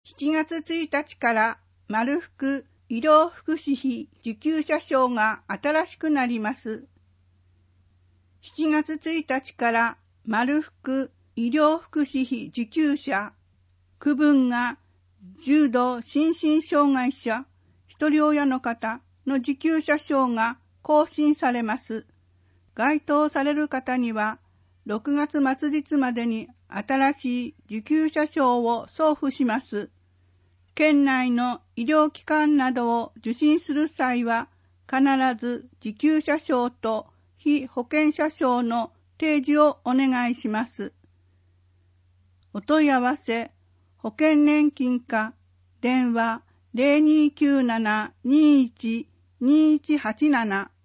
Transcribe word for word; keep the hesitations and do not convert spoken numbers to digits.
しちがつついたちから丸福医療福祉費受給者証が新しくなります。しちがつついたちから丸福医療福祉費受給者区分が重度心身障害者一人親の方の受給者証が更新されます。該当される方にはろくがつ末日までに新しい受給者証を送付します。県内の医療機関などを受診する際は必ず受給者証と被保険者証の提示をお願いします。お問い合わせ保険年金課電話 ゼロにーきゅうなな にーいち にーいちはちなな